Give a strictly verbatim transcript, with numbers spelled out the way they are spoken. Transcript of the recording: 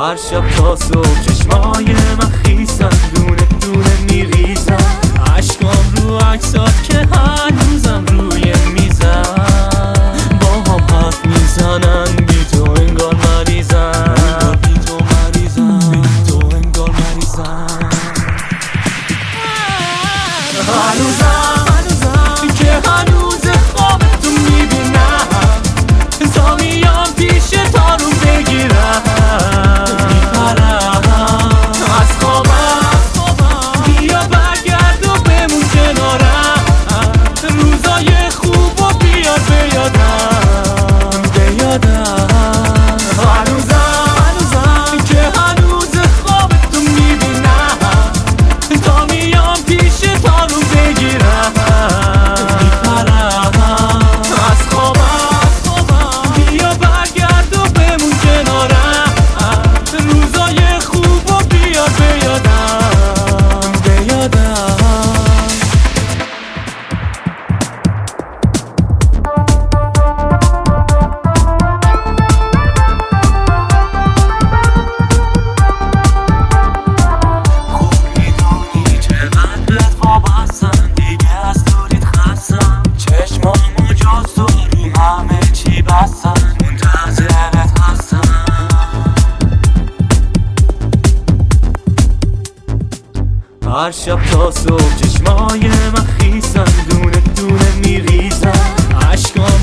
هر شب تا صبح چشمای من خیسن، دونه دونه میریزن عشقام رو عکسات که هنوزم روی میزن، با هم حرف میزنن بی تو انگار مریضن، بی تو مریضن، بی تو انگار مریضن. هنوزم هنوزم که هنوز خواب تو میبینم، تا میام پیش تا رو بگیرم، میپرم از خوابم، بیا برگرد و بمون کنارم، روزای خوب و بیار بیادم بیادم. هنوزم هنوزم که هنوز خواب تو میبینم، تا میام پیش تا رو بگیرم، میپرم از خوابم، بیا برگرد و بمون کنارم، روزای خوب و بیار بیادم بیادم. هر شب تا صبح چشمای من خیسن، دونه دونه میریزن عشقام